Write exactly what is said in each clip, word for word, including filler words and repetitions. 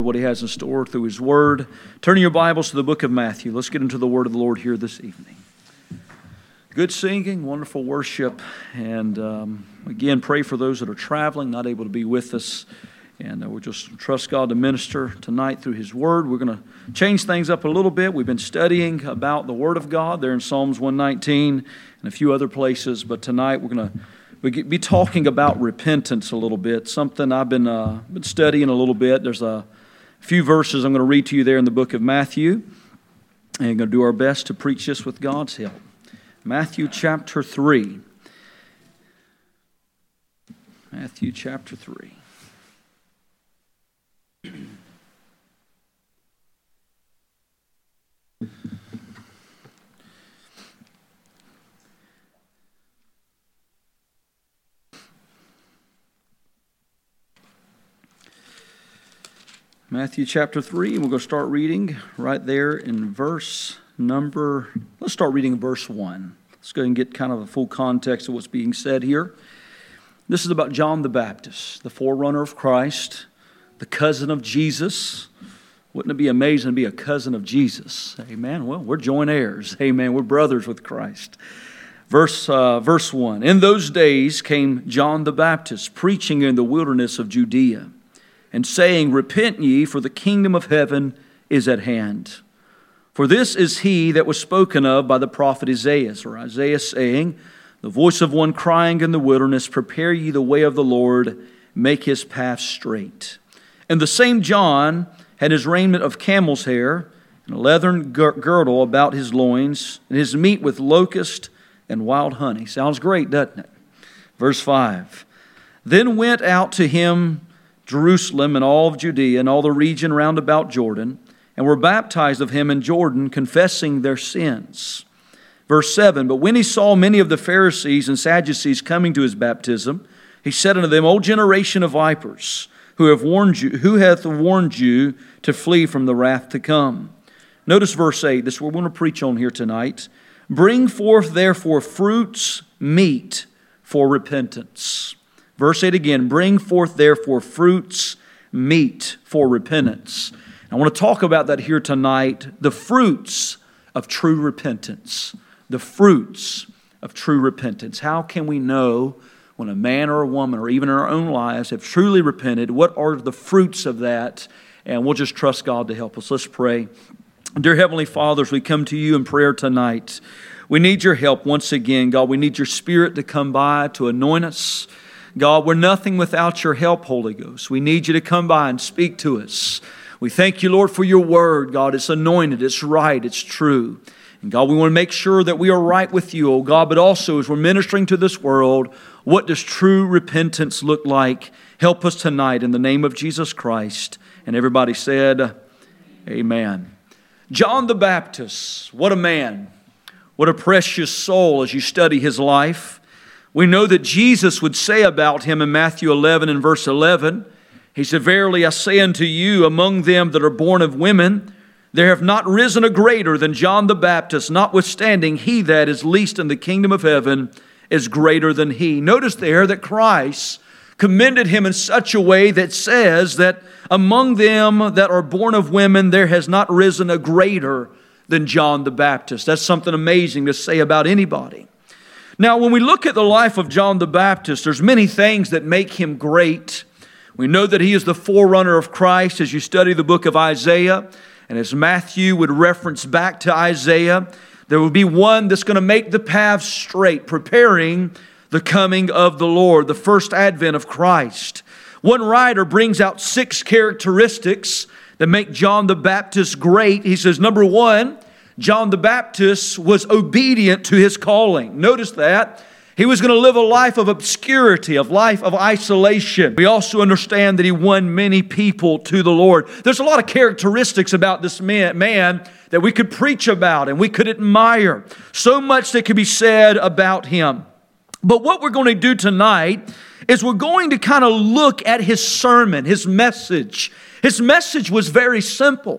What He has in store through His Word. Turning your Bibles to the book of Matthew. Let's get into the Word of the Lord here this evening. Good singing, wonderful worship, and um, again, pray for those that are traveling, not able to be with us. And uh, we'll just trust God to minister tonight through His Word. We're going to change things up a little bit. We've been studying about the Word of God there in Psalms one nineteen and a few other places, but tonight we're going to We'll be talking about repentance a little bit, something I've been, uh, been studying a little bit. There's a few verses I'm going to read to you there in the book of Matthew, and we're going to do our best to preach this with God's help. Matthew chapter three. Matthew chapter three. Matthew chapter three, and we're going to start reading right there in verse number, let's start reading verse one. Let's go ahead and get kind of a full context of what's being said here. This is about John the Baptist, the forerunner of Christ, the cousin of Jesus. Wouldn't it be amazing to be a cousin of Jesus? Amen. Well, we're joint heirs. Amen. We're brothers with Christ. Verse, uh, verse one, in those days came John the Baptist, preaching in the wilderness of Judea, and saying, repent ye, for the kingdom of heaven is at hand. For this is he that was spoken of by the prophet Isaiah, or Isaiah saying, the voice of one crying in the wilderness, prepare ye the way of the Lord, make his path straight. And the same John had his raiment of camel's hair, and a leathern girdle about his loins, and his meat with locust and wild honey. Sounds great, doesn't it? Verse five, then went out to him Jerusalem and all of Judea and all the region round about Jordan, and were baptized of him in Jordan, confessing their sins. Verse seven, but when he saw many of the Pharisees and Sadducees coming to his baptism, he said unto them, O generation of vipers, who have warned you, who hath warned you to flee from the wrath to come? Notice verse eight, this is what we're going to preach on here tonight. Bring forth therefore fruits meet for repentance. Verse eight again, bring forth therefore fruits meet for repentance. I want to talk about that here tonight, the fruits of true repentance. The fruits of true repentance. How can we know when a man or a woman or even in our own lives have truly repented? What are the fruits of that? And we'll just trust God to help us. Let's pray. Dear Heavenly Father, as we come to you in prayer tonight, we need your help once again. God, we need your Spirit to come by to anoint us. God, we're nothing without your help, Holy Ghost. We need you to come by and speak to us. We thank you, Lord, for your word. God, it's anointed, it's right, it's true. And God, we want to make sure that we are right with you, oh God, but also as we're ministering to this world, what does true repentance look like? Help us tonight in the name of Jesus Christ. And everybody said, amen. John the Baptist, what a man. What a precious soul as you study his life. We know that Jesus would say about him in Matthew eleven and verse eleven, he said, verily I say unto you, among them that are born of women, there have not risen a greater than John the Baptist, notwithstanding he that is least in the kingdom of heaven is greater than he. Notice there that Christ commended him in such a way that says that among them that are born of women, there has not risen a greater than John the Baptist. That's something amazing to say about anybody. Now, when we look at the life of John the Baptist, there's many things that make him great. We know that he is the forerunner of Christ as you study the book of Isaiah. And as Matthew would reference back to Isaiah, there will be one that's going to make the path straight, preparing the coming of the Lord, the first advent of Christ. One writer brings out six characteristics that make John the Baptist great. He says, number one, John the Baptist was obedient to his calling. Notice that. He was going to live a life of obscurity, a life of isolation. We also understand that he won many people to the Lord. There's a lot of characteristics about this man, man that we could preach about and we could admire. So much that could be said about him. But what we're going to do tonight is we're going to kind of look at his sermon, his message. His message was very simple.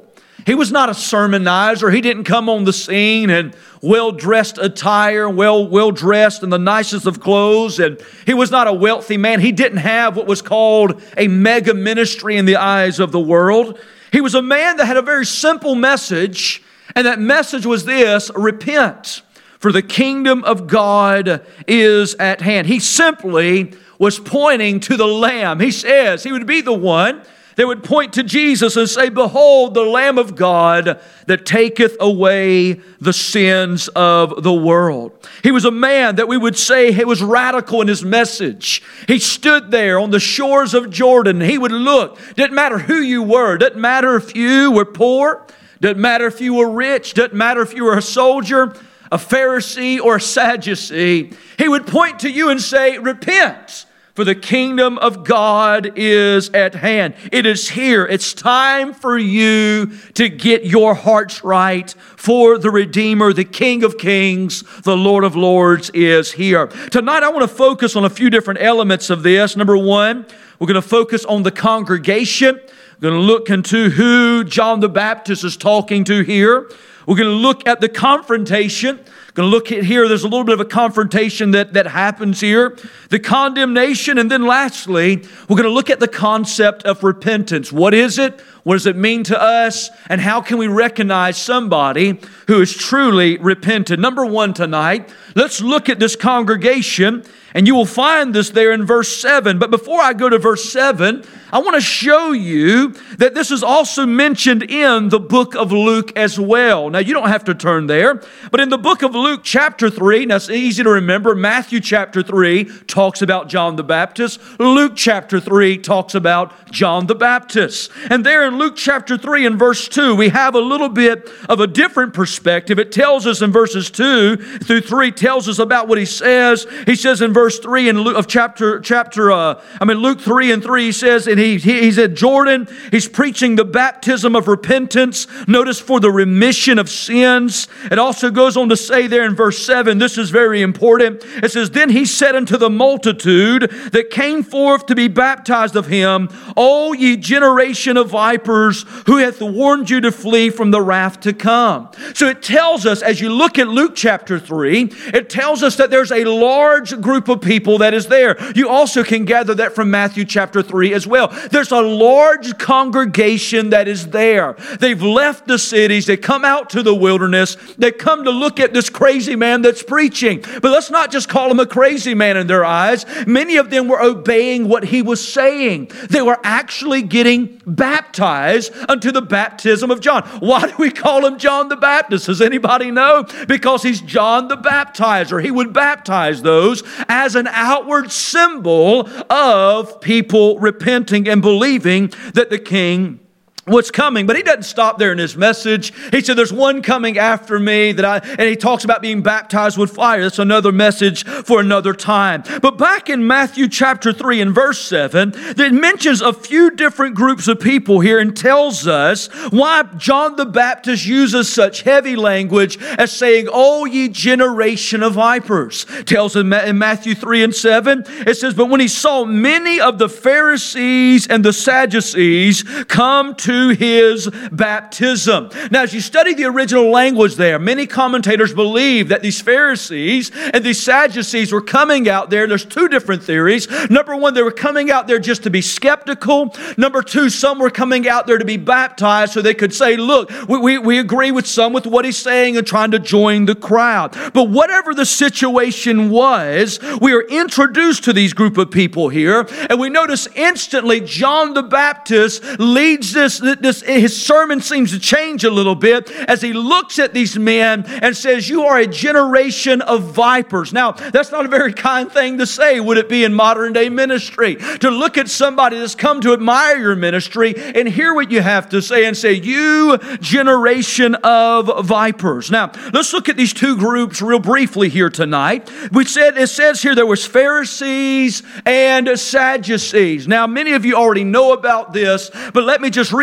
He was not a sermonizer. He didn't come on the scene in well-dressed attire, well, well-dressed in the nicest of clothes. And he was not a wealthy man. He didn't have what was called a mega ministry in the eyes of the world. He was a man that had a very simple message, and that message was this: repent, for the kingdom of God is at hand. He simply was pointing to the Lamb. He says he would be the one that would point to Jesus and say, behold, the Lamb of God that taketh away the sins of the world. He was a man that we would say he was radical in his message. He stood there on the shores of Jordan. He would look. Didn't matter who you were. Didn't matter if you were poor. Didn't matter if you were rich. Didn't matter if you were a soldier, a Pharisee, or a Sadducee. He would point to you and say, repent, for the kingdom of God is at hand. It is here. It's time for you to get your hearts right, for the Redeemer, the King of Kings, the Lord of Lords is here. Tonight I want to focus on a few different elements of this. Number one, we're going to focus on the congregation. We're going to look into who John the Baptist is talking to here. We're going to look at the confrontation. Going to look at here, there's a little bit of a confrontation that, that happens here. The condemnation, and then lastly, we're going to look at the concept of repentance. What is it? What does it mean to us? And how can we recognize somebody who is truly repentant? Number one tonight, let's look at this congregation, and you will find this there in verse seven. But before I go to verse seven, I want to show you that this is also mentioned in the book of Luke as well. Now, you don't have to turn there, but in the book of Luke chapter three, now it's easy to remember, Matthew chapter three talks about John the Baptist. Luke chapter three talks about John the Baptist. And there in Luke chapter three and verse two, we have a little bit of a different perspective. It tells us in verses two through three, tells us about what he says. He says in verse three in Luke, of chapter, chapter uh, I mean Luke three and three, he says, and he, he, he's at Jordan, he's preaching the baptism of repentance. Notice, for the remission of sins. It also goes on to say there in verse seven, this is very important. It says, then he said unto the multitude that came forth to be baptized of him, O ye generation of vipers, who hath warned you to flee from the wrath to come. So it tells us, as you look at Luke chapter three, it tells us that there's a large group of people that is there. You also can gather that from Matthew chapter three as well. There's a large congregation that is there. They've left the cities. They come out to the wilderness. They come to look at this crazy man that's preaching. But let's not just call him a crazy man in their eyes. Many of them were obeying what he was saying. They were actually getting baptized unto the baptism of John. Why do we call him John the Baptist? Does anybody know? Because he's John the Baptizer. He would baptize those as an outward symbol of people repenting and believing that the King what's coming. But he doesn't stop there in his message. He said, there's one coming after me that I, and he talks about being baptized with fire. That's another message for another time. But back in Matthew chapter three and verse seven, it mentions a few different groups of people here and tells us why John the Baptist uses such heavy language as saying, O ye generation of vipers. Tells in Matthew three and seven, it says, but when he saw many of the Pharisees and the Sadducees come to his baptism. Now, as you study the original language there, many commentators believe that these Pharisees and these Sadducees were coming out there. There's two different theories. Number one, they were coming out there just to be skeptical. Number two, some were coming out there to be baptized so they could say, look, we, we, we agree with some with what he's saying and trying to join the crowd. But whatever the situation was, we are introduced to these group of people here, and we notice instantly John the Baptist leads this This, his sermon seems to change a little bit as he looks at these men and says, you are a generation of vipers. Now, that's not a very kind thing to say, would it be in modern day ministry? To look at somebody that's come to admire your ministry and hear what you have to say and say, you generation of vipers. Now, let's look at these two groups real briefly here tonight. We said, it says here there was Pharisees and Sadducees. Now, many of you already know about this, but let me just read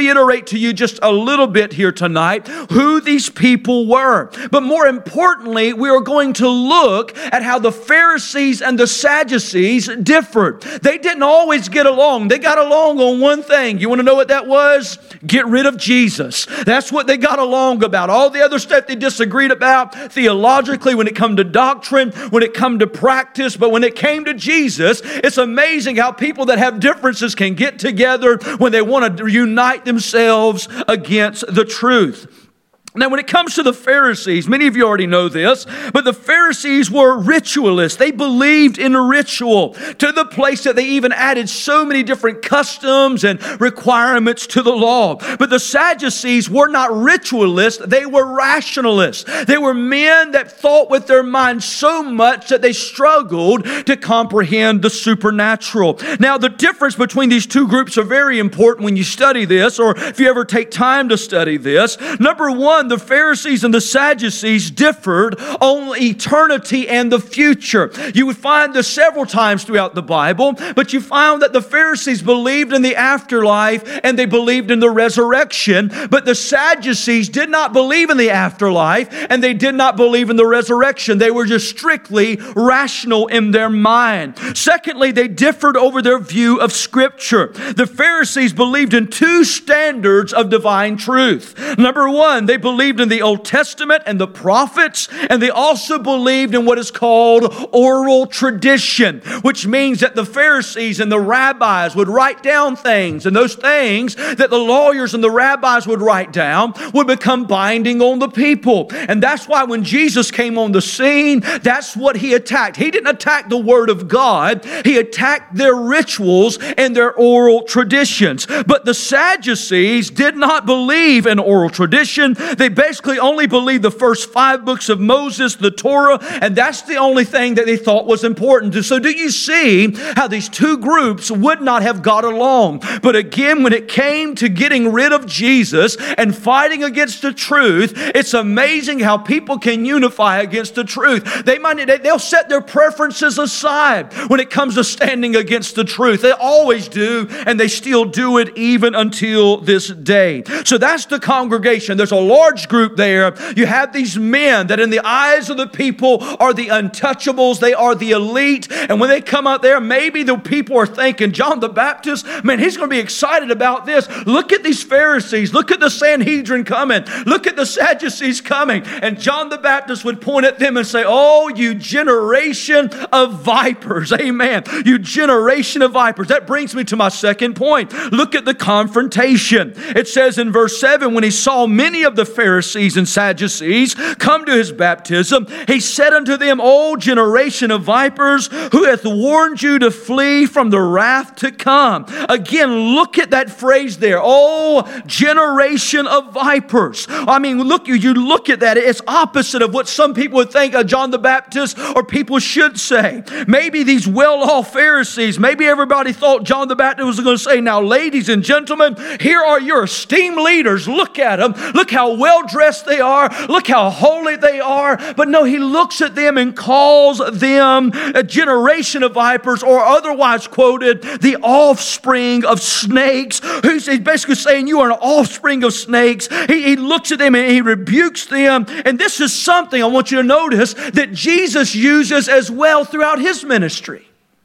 reiterate to you just a little bit here tonight who these people were. But more importantly, we are going to look at how the Pharisees and the Sadducees differed. They didn't always get along. They got along on one thing. You want to know what that was? Get rid of Jesus. That's what they got along about. All the other stuff they disagreed about theologically, when it come to doctrine, when it come to practice, but when it came to Jesus, it's amazing how people that have differences can get together when they want to unite themselves against the truth. Now, when it comes to the Pharisees, many of you already know this, but the Pharisees were ritualists. They believed in ritual to the place that they even added so many different customs and requirements to the law. But the Sadducees were not ritualists. They were rationalists. They were men that thought with their minds so much that they struggled to comprehend the supernatural. Now, the difference between these two groups are very important when you study this, or if you ever take time to study this. Number one, the Pharisees and the Sadducees differed on eternity and the future. You would find this several times throughout the Bible, but you found that the Pharisees believed in the afterlife and they believed in the resurrection, but the Sadducees did not believe in the afterlife and they did not believe in the resurrection. They were just strictly rational in their mind. Secondly, they differed over their view of Scripture. The Pharisees believed in two standards of divine truth. Number one, they believed believed in the Old Testament and the prophets, and they also believed in what is called oral tradition, which means that the Pharisees and the rabbis would write down things, and those things that the lawyers and the rabbis would write down would become binding on the people. And that's why when Jesus came on the scene, that's what he attacked. He didn't attack the Word of God. He attacked their rituals and their oral traditions. But the Sadducees did not believe in oral tradition. They basically only believed the first five books of Moses, the Torah, and that's the only thing that they thought was important. So do you see how these two groups would not have got along? But again, when it came to getting rid of Jesus and fighting against the truth, it's amazing how people can unify against the truth. They might, they'll set their preferences aside when it comes to standing against the truth. They always do, and they still do it even until this day. So that's the congregation. There's a large group there. You have these men that in the eyes of the people are the untouchables. They are the elite. And when they come out there, maybe the people are thinking, John the Baptist, man, he's going to be excited about this. Look at these Pharisees. Look at the Sanhedrin coming. Look at the Sadducees coming. And John the Baptist would point at them and say, oh, you generation of vipers. Amen. You generation of vipers. That brings me to my second point. Look at the confrontation. It says in verse seven, when he saw many of the Pharisees and Sadducees come to his baptism, he said unto them, O generation of vipers, who hath warned you to flee from the wrath to come? Again, look at that phrase there. Oh, generation of vipers. I mean, look, you, you look at that. It's opposite of what some people would think of John the Baptist or people should say. Maybe these well-off Pharisees, maybe everybody thought John the Baptist was going to say, now, ladies and gentlemen, here are your esteemed leaders. Look at them. Look how well dressed they are. Look how holy they are. But no, he looks at them and calls them a generation of vipers, or otherwise quoted, the offspring of snakes. He's basically saying you are an offspring of snakes. He, he looks at them and he rebukes them. And this is something I want you to notice that Jesus uses as well throughout his ministry.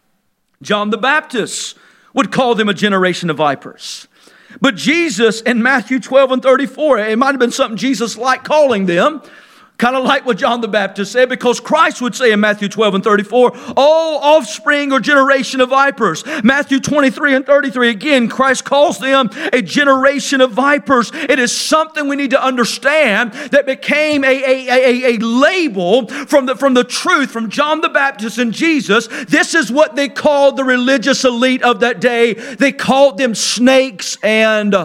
John the Baptist would call them a generation of vipers. But Jesus in Matthew twelve and thirty-four, it might have been something Jesus liked calling them, kind of like what John the Baptist said, because Christ would say in Matthew twelve and thirty-four, O offspring or generation of vipers. Matthew twenty-three and thirty-three, again, Christ calls them a generation of vipers. It is something we need to understand that became a, a, a, a label from the, from the truth, from John the Baptist and Jesus. This is what they called the religious elite of that day. They called them snakes and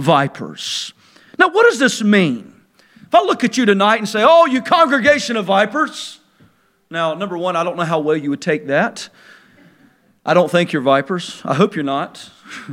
vipers. Now, what does this mean? If I look at you tonight and say, oh, you congregation of vipers. Now, number one, I don't know how well you would take that. I don't think you're vipers. I hope you're not.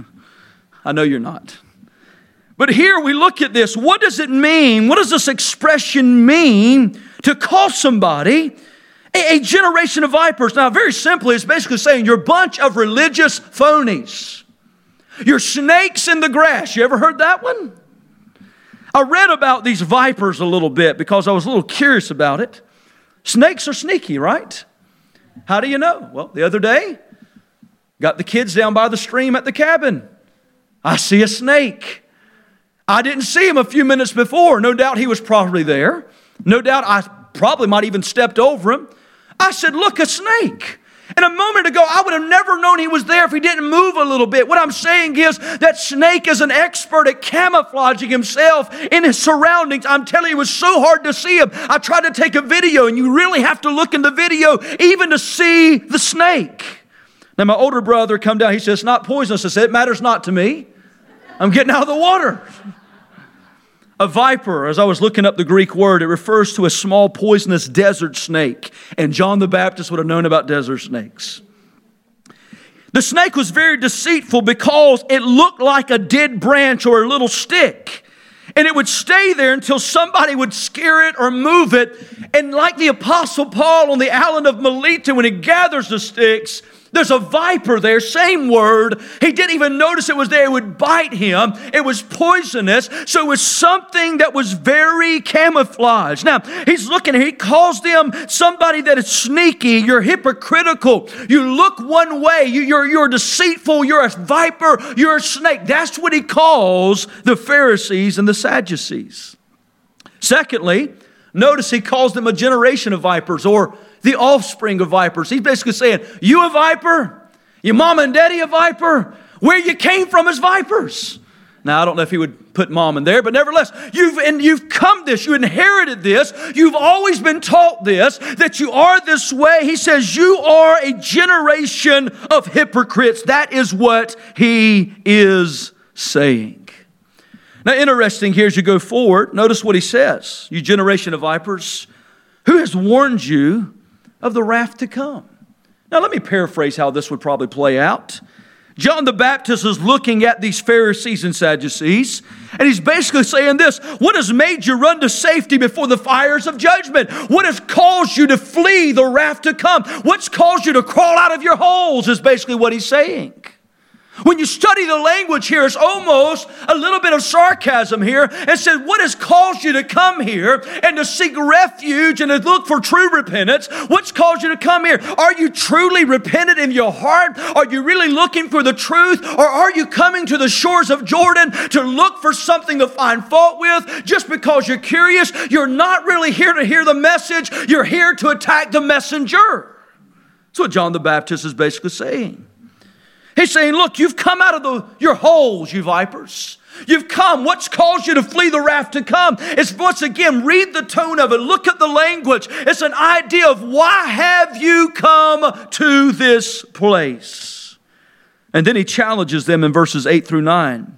I know you're not. But here we look at this. What does it mean? What does this expression mean to call somebody a, a generation of vipers? Now, very simply, it's basically saying you're a bunch of religious phonies. You're snakes in the grass. You ever heard that one? I read about these vipers a little bit because I was a little curious about it. Snakes are sneaky, right? How do you know? Well, the other day, got the kids down by the stream at the cabin. I see a snake. I didn't see him a few minutes before. No doubt he was probably there. No doubt I probably might even stepped over him. I said, look, a snake. And a moment ago, I would have never known he was there if he didn't move a little bit. What I'm saying is that snake is an expert at camouflaging himself in his surroundings. I'm telling you, it was so hard to see him. I tried to take a video, and you really have to look in the video even to see the snake. Now, my older brother come down. He says, it's not poisonous. I said, it matters not to me. I'm getting out of the water. A viper, as I was looking up the Greek word, it refers to a small poisonous desert snake. And John the Baptist would have known about desert snakes. The snake was very deceitful because it looked like a dead branch or a little stick. And it would stay there until somebody would scare it or move it. And like the Apostle Paul on the island of Melita, when he gathers the sticks, there's a viper there, same word. He didn't even notice it was there. It would bite him. It was poisonous. So it was something that was very camouflaged. Now, he's looking here. He calls them somebody that is sneaky. You're hypocritical. You look one way. You, you're, you're deceitful. You're a viper. You're a snake. That's what he calls the Pharisees and the Sadducees. Secondly, notice he calls them a generation of vipers, or the offspring of vipers. He's basically saying, you a viper? Your mama and daddy a viper? Where you came from is vipers. Now, I don't know if he would put mom in there, but nevertheless, you've, and you've come this, you inherited this, you've always been taught this, that you are this way. He says, you are a generation of hypocrites. That is what he is saying. Now, interesting here as you go forward, notice what he says. You generation of vipers, who has warned you of the wrath to come? Now, let me paraphrase how this would probably play out. John the Baptist is looking at these Pharisees and Sadducees, and he's basically saying this: what has made you run to safety before the fires of judgment? What has caused you to flee the wrath to come? What's caused you to crawl out of your holes is basically what he's saying. When you study the language here, it's almost a little bit of sarcasm here. It said, what has caused you to come here and to seek refuge and to look for true repentance? What's caused you to come here? Are you truly repentant in your heart? Are you really looking for the truth? Or are you coming to the shores of Jordan to look for something to find fault with just because you're curious? You're not really here to hear the message. You're here to attack the messenger. That's what John the Baptist is basically saying. He's saying, look, you've come out of the, your holes, you vipers. You've come. What's caused you to flee the wrath to come? It's once again, read the tone of it. Look at the language. It's an idea of why have you come to this place? And then he challenges them in verses eight through nine.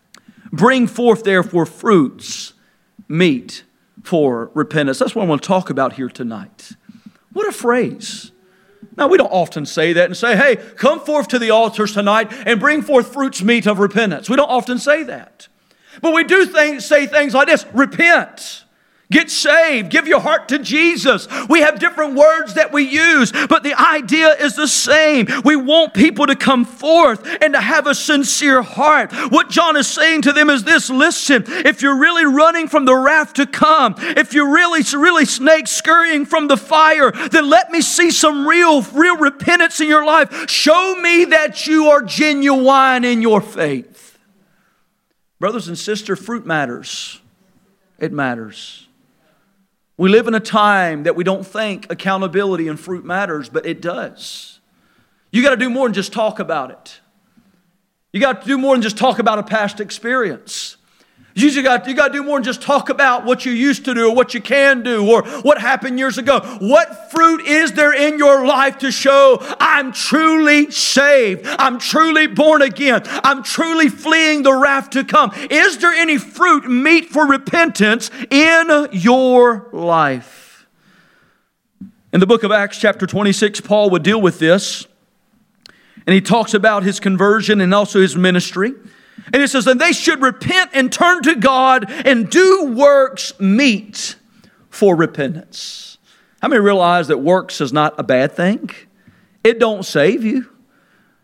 Bring forth therefore fruits, meet for repentance. That's what I want to talk about here tonight. What a phrase. Now, we don't often say that and say, hey, come forth to the altars tonight and bring forth fruits meet of repentance. We don't often say that. But we do think, say things like this: repent, get saved, give your heart to Jesus. We have different words that we use, but the idea is the same. We want people to come forth and to have a sincere heart. What John is saying to them is this: listen, if you're really running from the wrath to come, if you're really, really snake scurrying from the fire, then let me see some real, real repentance in your life. Show me that you are genuine in your faith. Brothers and sisters, fruit matters. It matters. We live in a time that we don't think accountability and fruit matters, but it does. You got to do more than just talk about it. You got to do more than just talk about a past experience. You got, you got to do more than just talk about what you used to do or what you can do or what happened years ago. What fruit is there in your life to show I'm truly saved? I'm truly born again. I'm truly fleeing the wrath to come. Is there any fruit meet for repentance in your life? In the book of Acts chapter twenty-six, Paul would deal with this. And he talks about his conversion and also his ministry. And it says, and they should repent and turn to God and do works meet for repentance. How many realize that works is not a bad thing? It don't save you.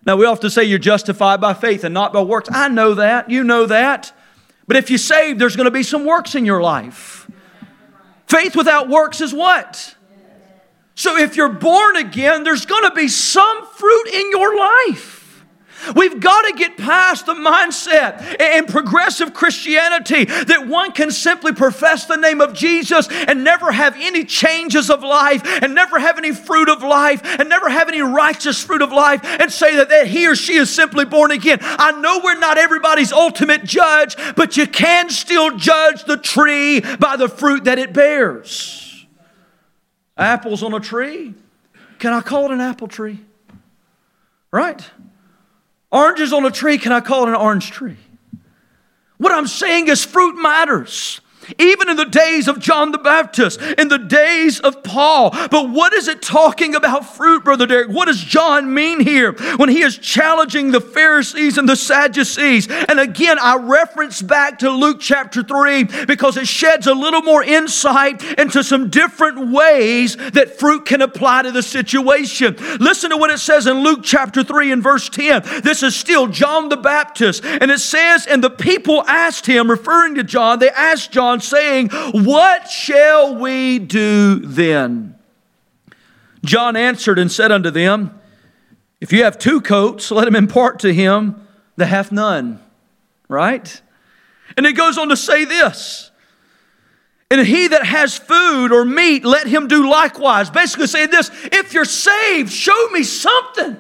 Now, we often say you're justified by faith and not by works. I know that. You know that. But if you're saved, there's going to be some works in your life. Faith without works is what? So if you're born again, there's going to be some fruit in your life. We've got to get past the mindset in progressive Christianity that one can simply profess the name of Jesus and never have any changes of life and never have any fruit of life and never have any righteous fruit of life and say that, that he or she is simply born again. I know we're not everybody's ultimate judge, but you can still judge the tree by the fruit that it bears. Apples on a tree. Can I call it an apple tree? Right? Oranges on a tree, can I call it an orange tree? What I'm saying is fruit matters. Even in the days of John the Baptist, in the days of Paul. But what is it talking about fruit, Brother Derek? What does John mean here when he is challenging the Pharisees and the Sadducees? And again, I reference back to Luke chapter three because it sheds a little more insight into some different ways that fruit can apply to the situation. Listen to what it says in Luke chapter three and verse ten. This is still John the Baptist. And it says, and the people asked him, referring to John, they asked John, saying, what shall we do then? John answered and said unto them, if you have two coats, let him impart to him that hath none. Right? And it goes on to say this, and he that has food or meat, let him do likewise. Basically saying this, if you're saved, show me something.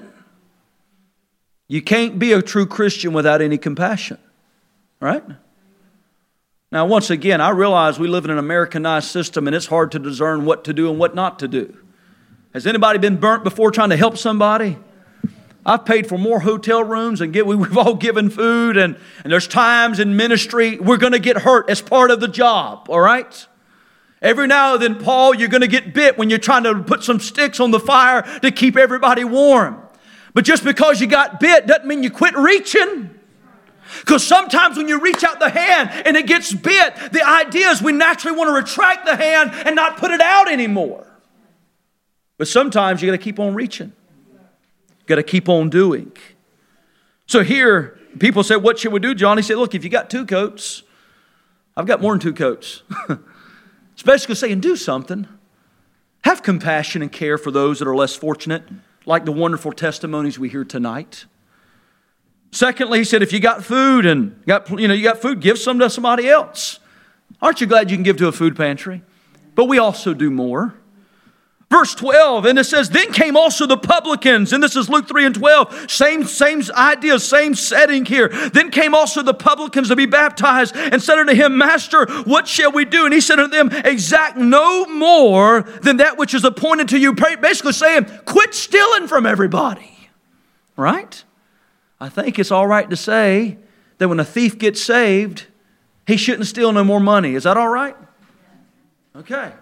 You can't be a true Christian without any compassion. Right? Now, once again, I realize we live in an Americanized system and it's hard to discern what to do and what not to do. Has anybody been burnt before trying to help somebody? I've paid for more hotel rooms and get, we've all given food, and, and there's times in ministry we're going to get hurt as part of the job, all right? Every now and then, Paul, you're going to get bit when you're trying to put some sticks on the fire to keep everybody warm. But just because you got bit doesn't mean you quit reaching. Because sometimes when you reach out the hand and it gets bit, the idea is we naturally want to retract the hand and not put it out anymore. But sometimes you got to keep on reaching. You got to keep on doing. So here, people say, what should we do, John? He said, look, if you got two coats, I've got more than two coats. It's basically saying, do something. Have compassion and care for those that are less fortunate, like the wonderful testimonies we hear tonight. Secondly, he said, if you got food and got, you know, you got food, give some to somebody else. Aren't you glad you can give to a food pantry? But we also do more. Verse twelve, and it says, then came also the publicans, and this is Luke three and twelve, same, same idea, same setting here. Then came also the publicans to be baptized, and said unto him, Master, what shall we do? And he said unto them, exact no more than that which is appointed to you. Basically saying, quit stealing from everybody. Right? I think it's all right to say that when a thief gets saved, he shouldn't steal no more money. Is that all right? Okay.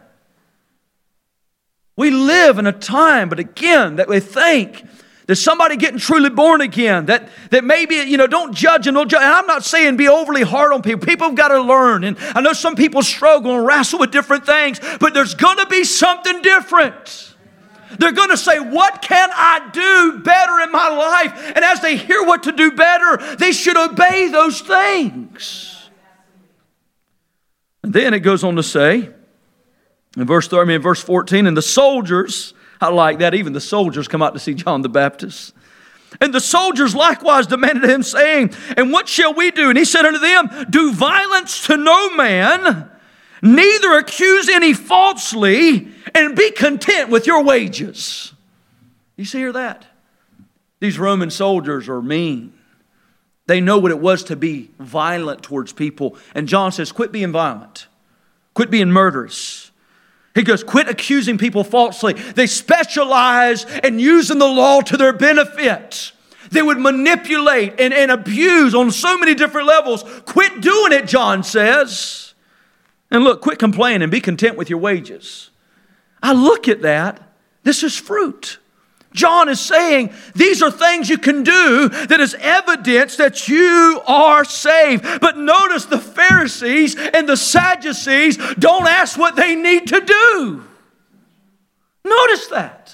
We live in a time, but again, that we think that somebody getting truly born again, that, that maybe, you know, don't judge and don't judge. And I'm not saying be overly hard on people. People have got to learn. And I know some people struggle and wrestle with different things, but there's going to be something different. They're going to say, what can I do better in my life? And as they hear what to do better, they should obey those things. And then it goes on to say, in verse, I mean, in verse fourteen, and the soldiers, I like that, even the soldiers come out to see John the Baptist. And the soldiers likewise demanded him, saying, and what shall we do? And he said unto them, do violence to no man, neither accuse any falsely, and be content with your wages. You see hear that? These Roman soldiers are mean. They know what it was to be violent towards people. And John says, quit being violent. Quit being murderous. He goes, quit accusing people falsely. They specialize in using the law to their benefit. They would manipulate and, and abuse on so many different levels. Quit doing it, John says. And look, quit complaining and be content with your wages. I look at that. This is fruit. John is saying these are things you can do that is evidence that you are saved. But notice the Pharisees and the Sadducees don't ask what they need to do. Notice that.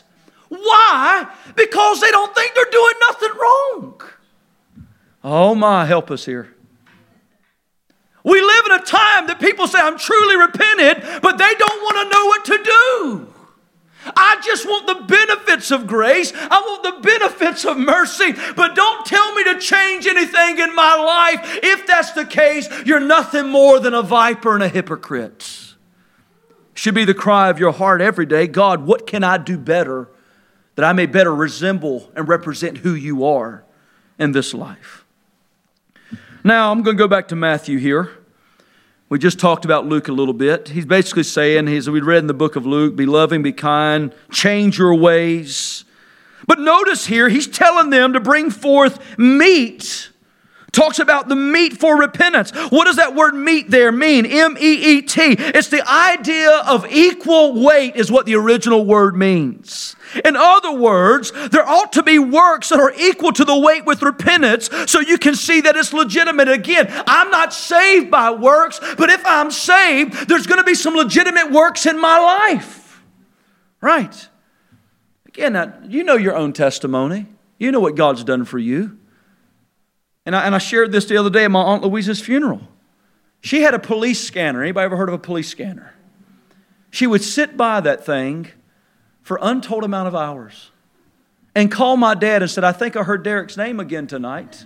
Why? Because they don't think they're doing nothing wrong. Oh my, help us here. We live in a time that people say, I'm truly repentant, but they don't want to know what to do. I just want the benefits of grace. I want the benefits of mercy. But don't tell me to change anything in my life. If that's the case, you're nothing more than a viper and a hypocrite. Should be the cry of your heart every day. God, what can I do better that I may better resemble and represent who you are in this life? Now, I'm going to go back to Matthew here. We just talked about Luke a little bit. He's basically saying, as we read in the book of Luke, be loving, be kind, change your ways. But notice here, he's telling them to bring forth meat. Talks about the meat for repentance. What does that word meat there mean? M E E T. It's the idea of equal weight is what the original word means. In other words, there ought to be works that are equal to the weight with repentance so you can see that it's legitimate. Again, I'm not saved by works, but if I'm saved, there's going to be some legitimate works in my life. Right. Again, now, you know your own testimony. You know what God's done for you. And I, and I shared this the other day at my Aunt Louisa's funeral. She had a police scanner. Anybody ever heard of a police scanner? She would sit by that thing for untold amount of hours and call my dad and said, I think I heard Derek's name again tonight.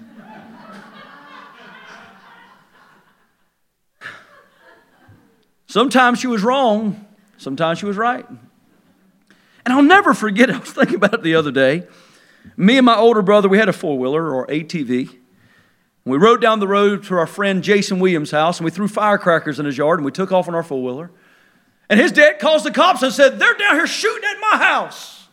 Sometimes she was wrong. Sometimes she was right. And I'll never forget, I was thinking about it the other day. Me and my older brother, we had a four-wheeler or A T V. We rode down the road to our friend Jason Williams' house, and we threw firecrackers in his yard, and we took off on our four-wheeler. And his dad calls the cops and said, they're down here shooting at my house.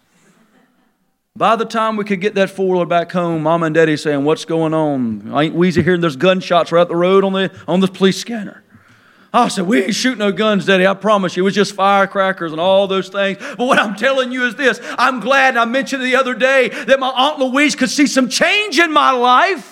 By the time we could get that four-wheeler back home, Mama and Daddy saying, what's going on? Ain't Weezy hearing there's gunshots right up the road on the, on the police scanner? I said, we ain't shooting no guns, Daddy. I promise you. It was just firecrackers and all those things. But what I'm telling you is this. I'm glad, and I mentioned the other day, that my Aunt Louise could see some change in my life.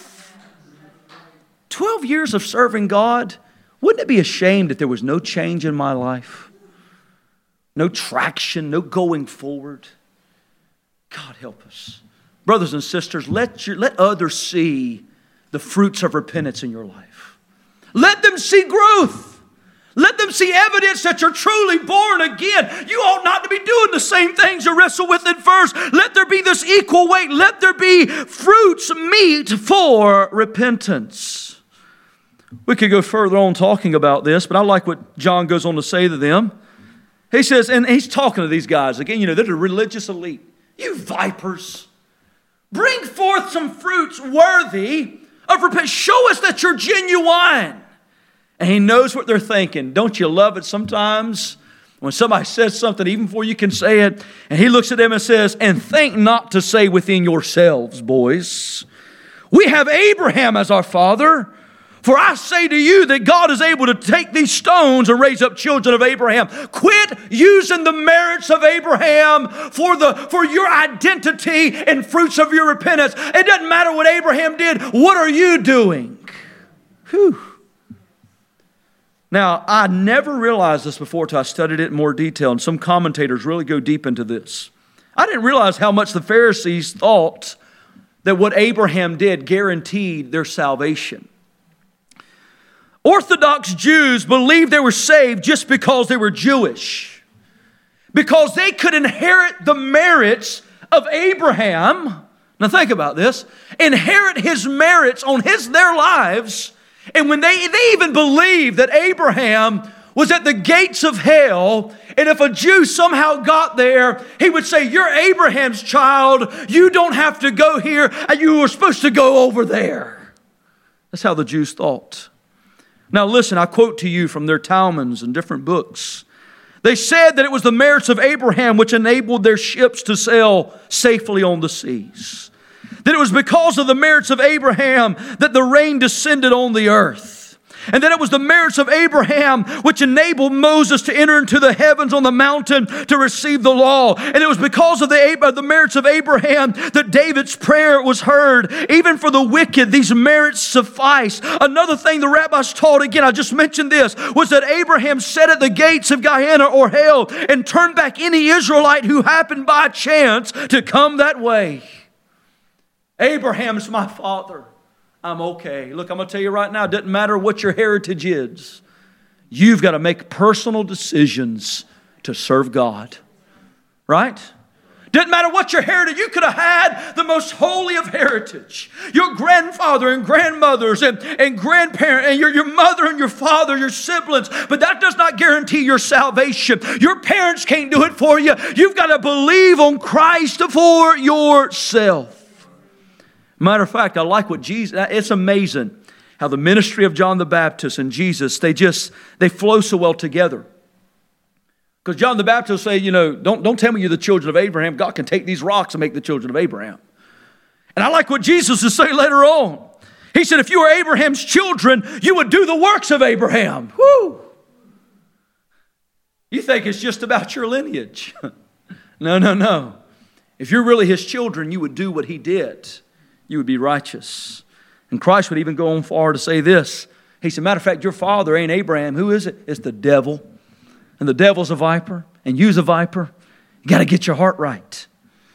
Twelve years of serving God, wouldn't it be a shame that there was no change in my life? No traction, no going forward. God help us. Brothers and sisters, let, your, let others see the fruits of repentance in your life. Let them see growth. Let them see evidence that you're truly born again. You ought not to be doing the same things you wrestle with at first. Let there be this equal weight. Let there be fruits, meat for repentance. We could go further on talking about this, but I like what John goes on to say to them. He says, and he's talking to these guys. Again, you know, they're the religious elite. You vipers, bring forth some fruits worthy of repentance. Show us that you're genuine. And he knows what they're thinking. Don't you love it sometimes when somebody says something even before you can say it, and he looks at them and says, and think not to say within yourselves, boys, we have Abraham as our father. For I say to you that God is able to take these stones and raise up children of Abraham. Quit using the merits of Abraham for, the, for your identity and fruits of your repentance. It doesn't matter what Abraham did. What are you doing? Whew. Now, I never realized this before until I studied it in more detail, and some commentators really go deep into this. I didn't realize how much the Pharisees thought that what Abraham did guaranteed their salvation. Orthodox Jews believed they were saved just because they were Jewish. Because they could inherit the merits of Abraham. Now think about this. Inherit his merits on his their lives. And when they, they even believed that Abraham was at the gates of hell, and if a Jew somehow got there, he would say, you're Abraham's child. You don't have to go here, and you were supposed to go over there. That's how the Jews thought. Now listen, I quote to you from their Talmuds and different books. They said that it was the merits of Abraham which enabled their ships to sail safely on the seas. That it was because of the merits of Abraham that the rain descended on the earth. And that it was the merits of Abraham which enabled Moses to enter into the heavens on the mountain to receive the law. And it was because of the, the merits of Abraham that David's prayer was heard. Even for the wicked, these merits suffice. Another thing the rabbis taught, again, I just mentioned this, was that Abraham sat at the gates of Gehenna or hell and turned back any Israelite who happened by chance to come that way. Abraham's my father. I'm okay. Look, I'm going to tell you right now, it doesn't matter what your heritage is. You've got to make personal decisions to serve God. Right? Doesn't matter what your heritage. You could have had the most holy of heritage. Your grandfather and grandmothers and, and grandparents and your, your mother and your father, your siblings. But that does not guarantee your salvation. Your parents can't do it for you. You've got to believe on Christ for yourself. Matter of fact, I like what Jesus, it's amazing how the ministry of John the Baptist and Jesus, they just, they flow so well together. Because John the Baptist will say, you know, don't, don't tell me you're the children of Abraham. God can take these rocks and make the children of Abraham. And I like what Jesus will say later on. He said, if you were Abraham's children, you would do the works of Abraham. Woo! You think it's just about your lineage. No, no, no. If you're really his children, you would do what he did. You would be righteous. And Christ would even go on far to say this. He said, matter of fact, your father ain't Abraham. Who is it? It's the devil. And the devil's a viper. And you's a viper. You got to get your heart right.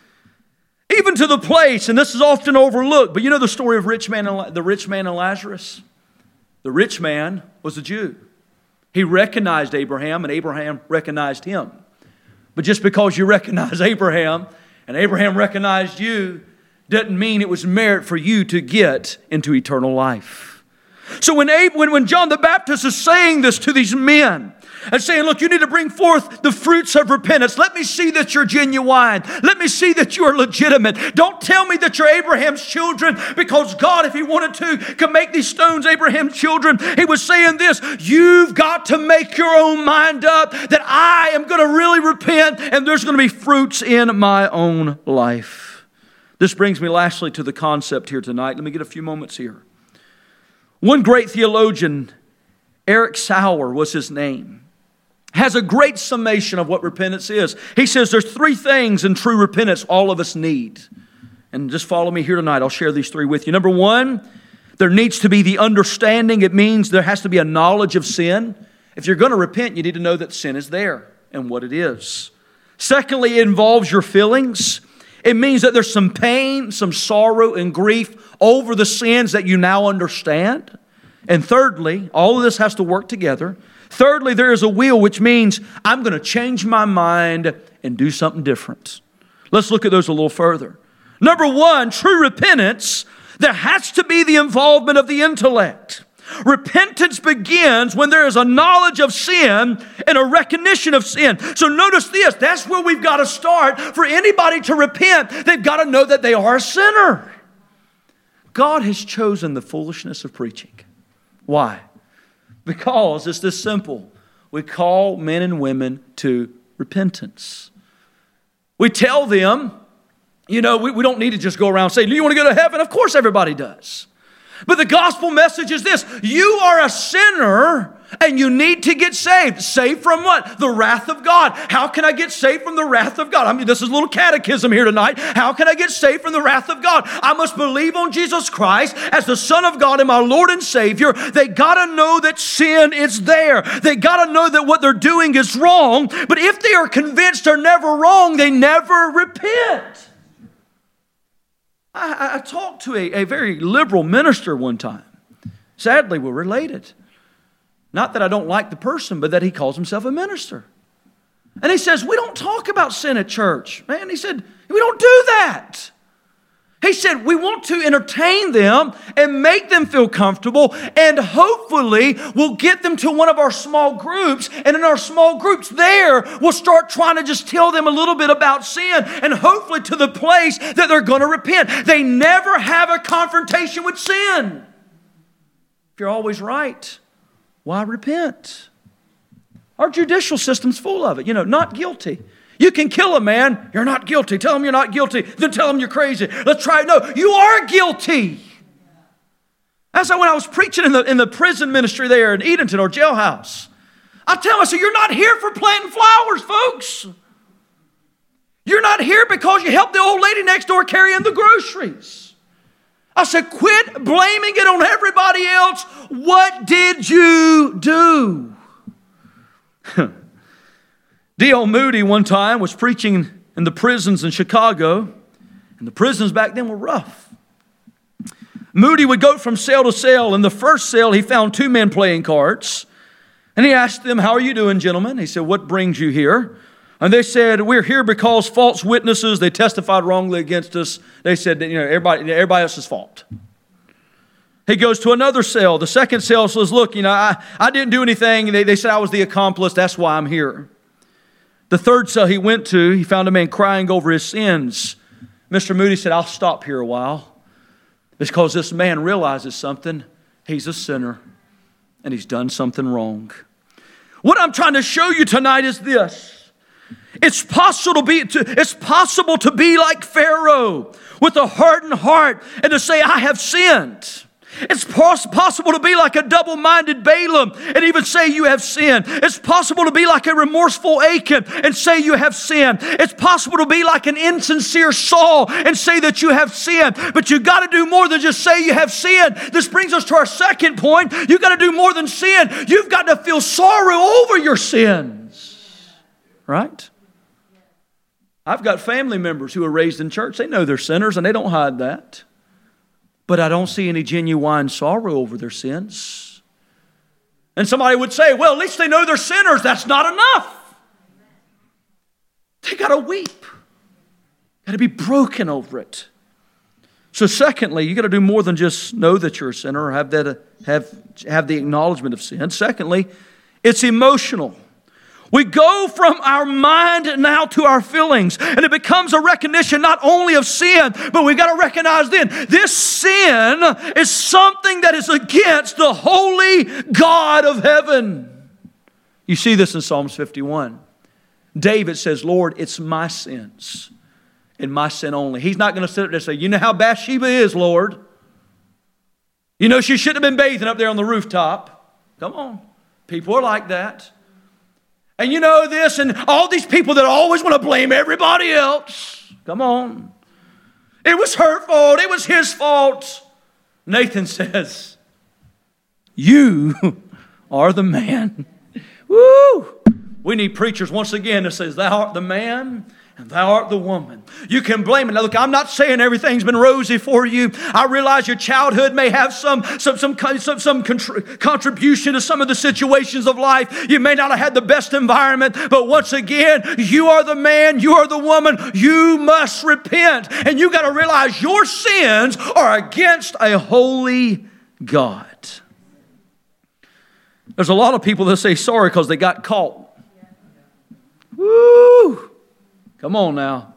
Even to the place, and this is often overlooked, but you know the story of rich man and, the rich man and Lazarus? The rich man was a Jew. He recognized Abraham, and Abraham recognized him. But just because you recognize Abraham, and Abraham recognized you, doesn't mean it was merit for you to get into eternal life. So when, Abe, when, when John the Baptist is saying this to these men, and saying, look, you need to bring forth the fruits of repentance. Let me see that you're genuine. Let me see that you are legitimate. Don't tell me that you're Abraham's children, because God, if he wanted to, could make these stones Abraham's children. He was saying this, you've got to make your own mind up that I am going to really repent and there's going to be fruits in my own life. This brings me lastly to the concept here tonight. Let me get a few moments here. One great theologian, Eric Sauer was his name, has a great summation of what repentance is. He says there's three things in true repentance all of us need. And just follow me here tonight. I'll share these three with you. Number one, there needs to be the understanding. It means there has to be a knowledge of sin. If you're going to repent, you need to know that sin is there and what it is. Secondly, it involves your feelings. It means that there's some pain, some sorrow and grief over the sins that you now understand. And thirdly, all of this has to work together. Thirdly, there is a will, which means I'm going to change my mind and do something different. Let's look at those a little further. Number one, true repentance, there has to be the involvement of the intellect. Repentance begins when there is a knowledge of sin and a recognition of sin. So notice this, that's where we've got to start. For anybody to repent, they've got to know that they are a sinner. God has chosen the foolishness of preaching. Why? Because it's this simple. We call men and women to repentance. We tell them, you know, we, we don't need to just go around saying, do you want to go to heaven? Of course everybody does. But the gospel message is this. You are a sinner and you need to get saved. Saved from what? The wrath of God. How can I get saved from the wrath of God? I mean, this is a little catechism here tonight. How can I get saved from the wrath of God? I must believe on Jesus Christ as the Son of God and my Lord and Savior. They got to know that sin is there. They got to know that what they're doing is wrong. But if they are convinced they're never wrong, they never repent. I, I talked to a, a very liberal minister one time. Sadly, we're related. Not that I don't like the person, but that he calls himself a minister. And he says, we don't talk about sin at church. Man, he said, we don't do that. He said, we want to entertain them and make them feel comfortable, and hopefully we'll get them to one of our small groups, and in our small groups there, we'll start trying to just tell them a little bit about sin, and hopefully to the place that they're going to repent. They never have a confrontation with sin. If you're always right, why repent? Our judicial system's full of it. You know, not guilty. You can kill a man, you're not guilty. Tell him you're not guilty, then tell him you're crazy. Let's try it. No, you are guilty. That's like when I was preaching in the, in the prison ministry there in Edenton or jailhouse. I tell them, I said, you're not here for planting flowers, folks. You're not here because you helped the old lady next door carry in the groceries. I said, quit blaming it on everybody else. What did you do? D L Moody one time was preaching in the prisons in Chicago, and the prisons back then were rough. Moody would go from cell to cell. In the first cell, he found two men playing cards. And he asked them, how are you doing, gentlemen? He said, what brings you here? And they said, we're here because false witnesses, they testified wrongly against us. They said that, you know, everybody, everybody else's fault. He goes to another cell. The second cell says, look, you know, I, I didn't do anything. They, they said I was the accomplice. That's why I'm here. The third cell he went to, he found a man crying over his sins. Mister Moody said, I'll stop here a while. It's because this man realizes something. He's a sinner and he's done something wrong. What I'm trying to show you tonight is this. It's possible to be, to, it's possible to be like Pharaoh with a hardened heart and to say, I have sinned. It's possible to be like a double-minded Balaam and even say you have sinned. It's possible to be like a remorseful Achan and say you have sinned. It's possible to be like an insincere Saul and say that you have sinned. But you've got to do more than just say you have sinned. This brings us to our second point. You've got to do more than sin. You've got to feel sorrow over your sins. Right? I've got family members who are raised in church. They know they're sinners and they don't hide that. But I don't see any genuine sorrow over their sins. And somebody would say, well, at least they know they're sinners. That's not enough. They got to weep. Got to be broken over it. So secondly, you got to do more than just know that you're a sinner or have, that, have, have the acknowledgement of sin. Secondly, it's emotional. We go from our mind now to our feelings, and it becomes a recognition not only of sin, but we've got to recognize then this sin is something that is against the holy God of heaven. You see this in Psalms fifty-one. David says, Lord, it's my sins and my sin only. He's not going to sit there and say, you know how Bathsheba is, Lord. You know she shouldn't have been bathing up there on the rooftop. Come on. People are like that. And you know this, and all these people that always want to blame everybody else. Come on. It was her fault. It was his fault. Nathan says, you are the man. Woo! We need preachers once again that says, thou art the man and thou art the woman. You can blame it. Now look, I'm not saying everything's been rosy for you. I realize your childhood may have some, some, some, some, some contr- contribution to some of the situations of life. You may not have had the best environment, but once again, you are the man, you are the woman. You must repent. And you got to realize your sins are against a holy God. There's a lot of people that say sorry because they got caught. Woo! Come on now.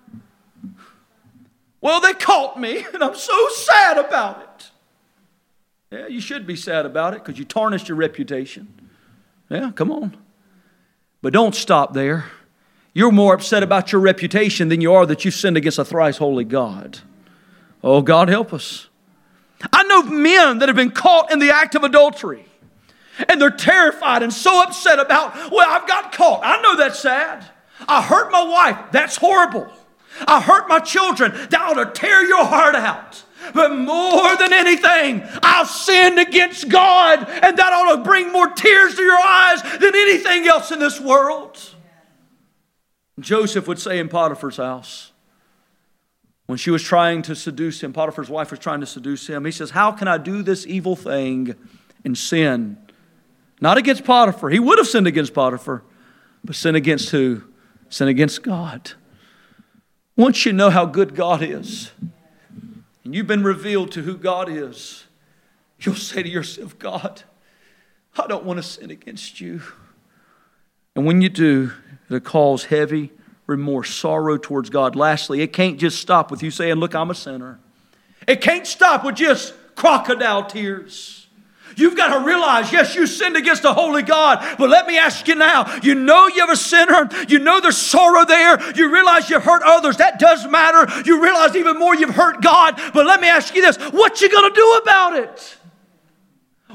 Well, they caught me, and I'm so sad about it. Yeah, you should be sad about it because you tarnished your reputation. Yeah, come on. But don't stop there. You're more upset about your reputation than you are that you've sinned against a thrice holy God. Oh, God help us. I know men that have been caught in the act of adultery. And they're terrified and so upset about, well, I've got caught. I know that's sad. I hurt my wife. That's horrible. I hurt my children. That ought to tear your heart out. But more than anything, I've sinned against God, and that ought to bring more tears to your eyes than anything else in this world. Joseph would say in Potiphar's house, when she was trying to seduce him, Potiphar's wife was trying to seduce him, he says, how can I do this evil thing and sin? Not against Potiphar. He would have sinned against Potiphar, but sin against who? Sin against God. Once you know how good God is, and you've been revealed to who God is, you'll say to yourself, God, I don't want to sin against you. And when you do, it'll cause heavy remorse, sorrow towards God. Lastly, it can't just stop with you saying, look, I'm a sinner. It can't stop with just crocodile tears. You've got to realize, yes, you sinned against a holy God, but let me ask you now, you know you're a sinner, you know there's sorrow there, you realize you hurt others, that does matter, you realize even more you've hurt God, but let me ask you this, what you going to do about it?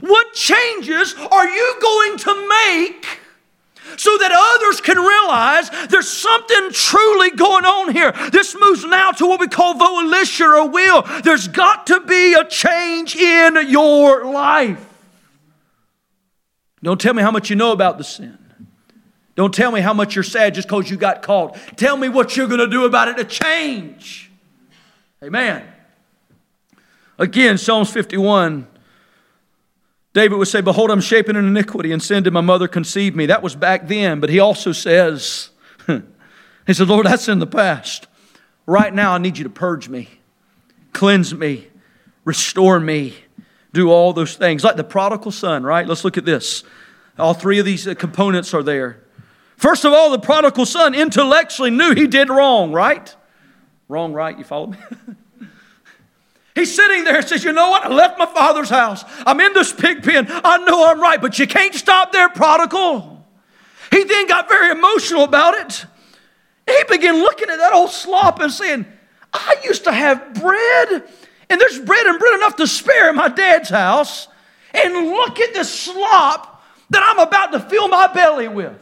What changes are you going to make so that others can realize there's something truly going on here? This moves now to what we call volition or will. There's got to be a change in your life. Don't tell me how much you know about the sin. Don't tell me how much you're sad just because you got caught. Tell me what you're going to do about it to change. Amen. Again, Psalms fifty-one. David would say, behold, I'm shapen in iniquity, and sin did my mother conceive me. That was back then, but he also says, he said, Lord, that's in the past. Right now, I need you to purge me, cleanse me, restore me, do all those things. Like the prodigal son, right? Let's look at this. All three of these components are there. First of all, the prodigal son intellectually knew he did wrong, right? Wrong, right? You follow me? He's sitting there and says, you know what? I left my father's house. I'm in this pig pen. I know I'm right, but you can't stop there, prodigal. He then got very emotional about it. He began looking at that old slop and saying, I used to have bread, and there's bread and bread enough to spare in my dad's house. And look at the slop that I'm about to fill my belly with.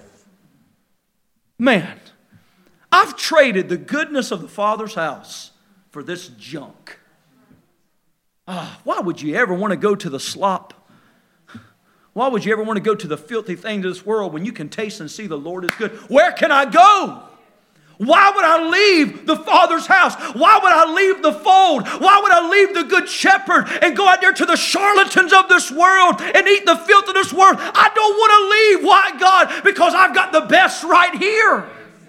Man, I've traded the goodness of the Father's house for this junk. Oh, why would you ever want to go to the slop? Why would you ever want to go to the filthy things of this world when you can taste and see the Lord is good? Where can I go? Why would I leave the Father's house? Why would I leave the fold? Why would I leave the good shepherd and go out there to the charlatans of this world and eat the filth of this world? I don't want to leave. Why, God? Because I've got the best right here.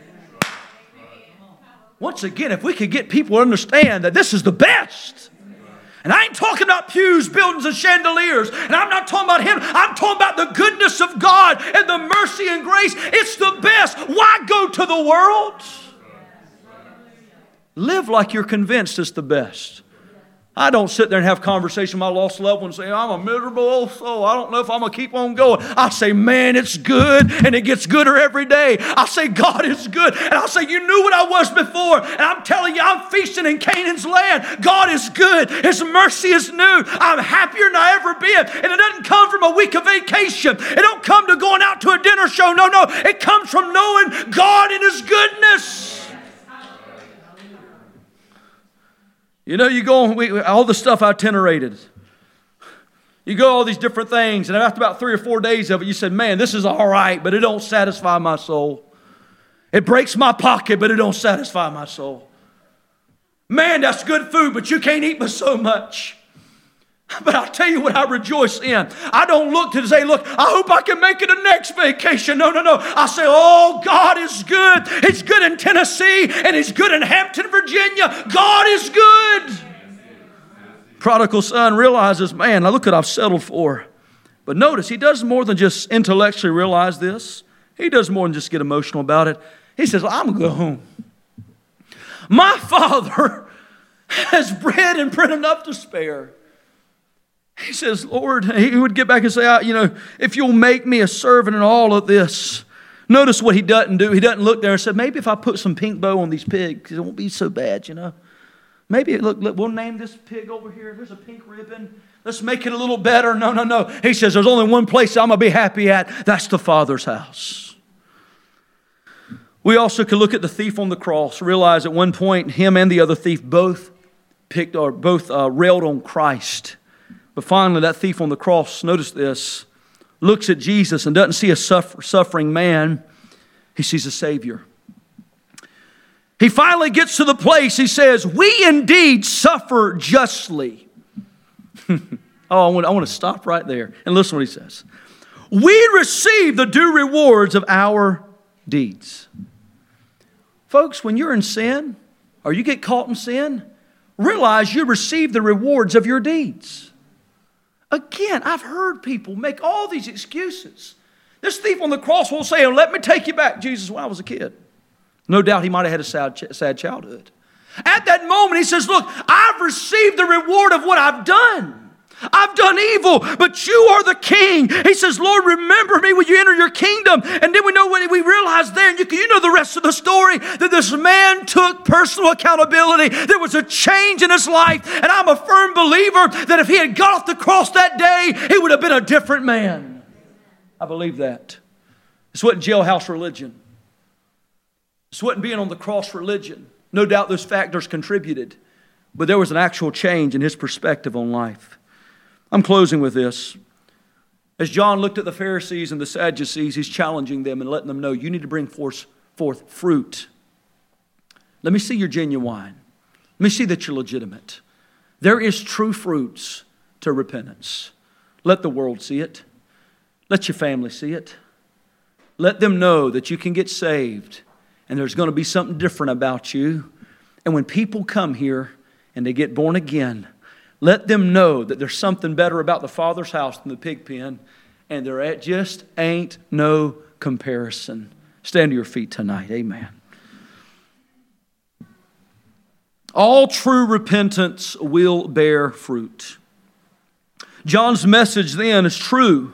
Once again, if we could get people to understand that this is the best. And I ain't talking about pews, buildings, and chandeliers. And I'm not talking about him. I'm talking about the goodness of God and the mercy and grace. It's the best. Why go to the world? Live like you're convinced it's the best. I don't sit there and have conversation with my lost loved ones and say, I'm a miserable old soul. I don't know if I'm going to keep on going. I say, man, it's good, and it gets gooder every day. I say, God is good. And I say, you knew what I was before. And I'm telling you, I'm feasting in Canaan's land. God is good. His mercy is new. I'm happier than I ever been. And it doesn't come from a week of vacation. It don't come to going out to a dinner show. No, no. It comes from knowing God and His goodness. You know, you go, we, all the stuff itinerated. You go all these different things, and after about three or four days of it, you said, man, this is all right, but it don't satisfy my soul. It breaks my pocket, but it don't satisfy my soul. Man, that's good food, but you can't eat but so much. But I'll tell you what I rejoice in. I don't look to say, look, I hope I can make it a next vacation. No, no, no. I say, oh, God is good. He's good in Tennessee, and He's good in Hampton, Virginia. God is good. Prodigal son realizes, man, now look what I've settled for. But notice, he does more than just intellectually realize this. He does more than just get emotional about it. He says, well, I'm going to go home. My father has bread and bread enough to spare. He says, Lord, he would get back and say, you know, if you'll make me a servant in all of this. Notice what he doesn't do. He doesn't look there and say, maybe if I put some pink bow on these pigs, it won't be so bad, you know. Maybe, look, look, we'll name this pig over here. There's a pink ribbon. Let's make it a little better. No, no, no. He says, there's only one place I'm going to be happy at. That's the Father's house. We also could look at the thief on the cross. Realize at one point, him and the other thief both picked or both uh, railed on Christ. But finally, that thief on the cross, notice this, looks at Jesus and doesn't see a suffer, suffering man. He sees a Savior. He finally gets to the place, he says, we indeed suffer justly. oh, I want, I want to stop right there and listen to what he says. We receive the due rewards of our deeds. Folks, when you're in sin, or you get caught in sin, realize you receive the rewards of your deeds. Again, I've heard people make all these excuses. This thief on the cross will say, let me take you back, Jesus, when I was a kid. No doubt he might have had a sad, sad childhood. At that moment, he says, look, I've received the reward of what I've done. I've done evil, but you are the king. He says, Lord, remember me when you enter your kingdom. And then we know when we realize recognize there, and you, you know the rest of the story, that this man took personal accountability. There was a change in his life, and I'm a firm believer that if he had got off the cross that day, he would have been a different man. I believe that. This wasn't jailhouse religion. This wasn't being on the cross religion. No doubt those factors contributed, but there was an actual change in his perspective on life. I'm closing with this. As John looked at the Pharisees and the Sadducees, he's challenging them and letting them know, you need to bring forth, forth fruit. Let me see you're genuine. Let me see that you're legitimate. There is true fruits to repentance. Let the world see it. Let your family see it. Let them know that you can get saved and there's going to be something different about you. And when people come here and they get born again, let them know that there's something better about the Father's house than the pig pen, and there just ain't no comparison. Stand to your feet tonight. Amen. All true repentance will bear fruit. John's message then is true.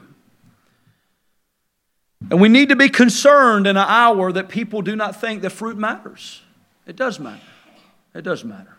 And we need to be concerned in an hour that people do not think that fruit matters. It does matter. It does matter.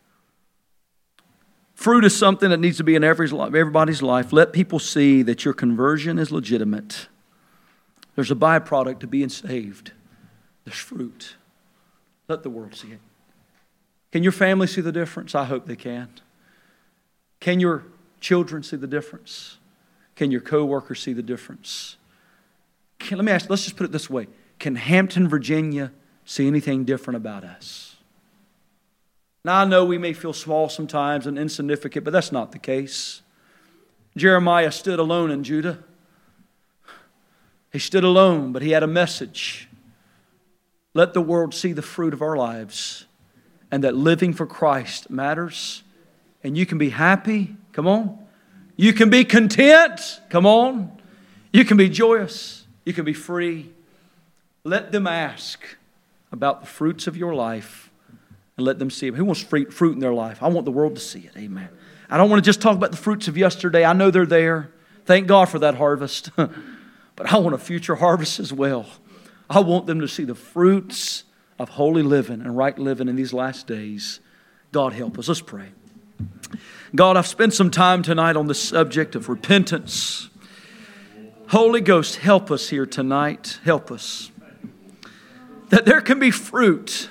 Fruit is something that needs to be in everybody's life. Let people see that your conversion is legitimate. There's a byproduct to being saved. There's fruit. Let the world see it. Can your family see the difference? I hope they can. Can your children see the difference? Can your co-workers see the difference? Can, let me ask, let's just put it this way. Can Hampton, Virginia see anything different about us? Now, I know we may feel small sometimes and insignificant, but that's not the case. Jeremiah stood alone in Judah. He stood alone, but he had a message. Let the world see the fruit of our lives and that living for Christ matters. And you can be happy. Come on. You can be content. Come on. You can be joyous. You can be free. Let them ask about the fruits of your life. And let them see it. Who wants fruit in their life? I want the world to see it. Amen. I don't want to just talk about the fruits of yesterday. I know they're there. Thank God for that harvest. But I want a future harvest as well. I want them to see the fruits of holy living and right living in these last days. God help us. Let's pray. God, I've spent some time tonight on the subject of repentance. Holy Ghost, help us here tonight. Help us. That there can be fruit.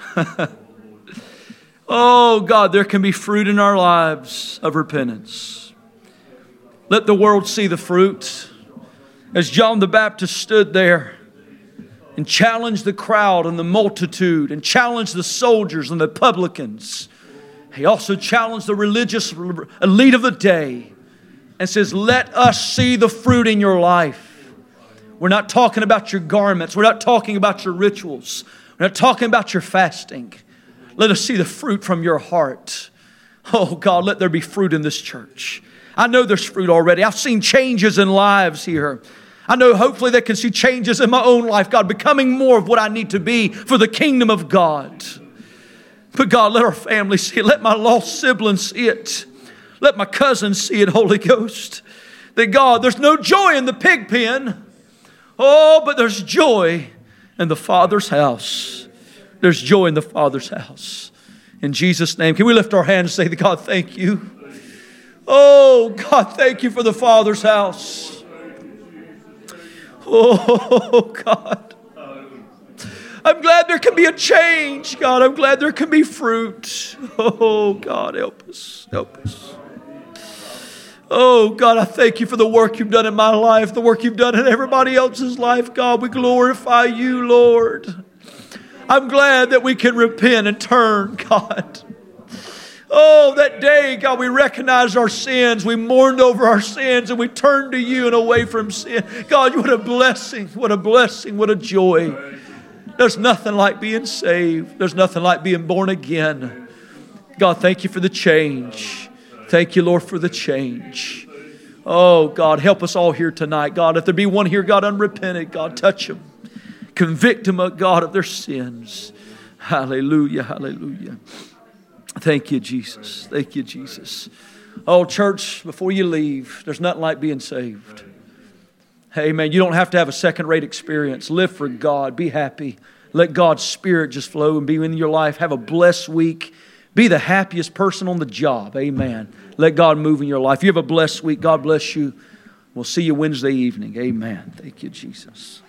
Oh, God, there can be fruit in our lives of repentance. Let the world see the fruit. As John the Baptist stood there and challenged the crowd and the multitude and challenged the soldiers and the publicans, he also challenged the religious elite of the day and says, let us see the fruit in your life. We're not talking about your garments. We're not talking about your rituals. We're not talking about your fasting. Let us see the fruit from your heart. Oh, God, let there be fruit in this church. I know there's fruit already. I've seen changes in lives here. I know hopefully they can see changes in my own life, God, becoming more of what I need to be for the kingdom of God. But God, let our family see it. Let my lost siblings see it. Let my cousins see it, Holy Ghost. That God, there's no joy in the pig pen. Oh, but there's joy in the Father's house. There's joy in the Father's house. In Jesus' name, can we lift our hands and say to God, thank you. Oh, God, thank you for the Father's house. Oh, God. I'm glad there can be a change, God. I'm glad there can be fruit. Oh, God, help us. Help us. Oh, God, I thank you for the work you've done in my life, the work you've done in everybody else's life. God, we glorify you, Lord. I'm glad that we can repent and turn, God. Oh, that day, God, we recognized our sins. We mourned over our sins and we turned to you and away from sin. God, what a blessing. What a blessing. What a joy. There's nothing like being saved. There's nothing like being born again. God, thank you for the change. Thank you, Lord, for the change. Oh, God, help us all here tonight. God, if there be one here, God, unrepentant, God, touch them. Convict them, God, of their sins. Hallelujah, hallelujah. Thank you, Jesus. Thank you, Jesus. Oh, church, before you leave, there's nothing like being saved. Amen. You don't have to have a second-rate experience. Live for God. Be happy. Let God's Spirit just flow and be in your life. Have a blessed week. Be the happiest person on the job. Amen. Let God move in your life. You have a blessed week. God bless you. We'll see you Wednesday evening. Amen. Thank you, Jesus.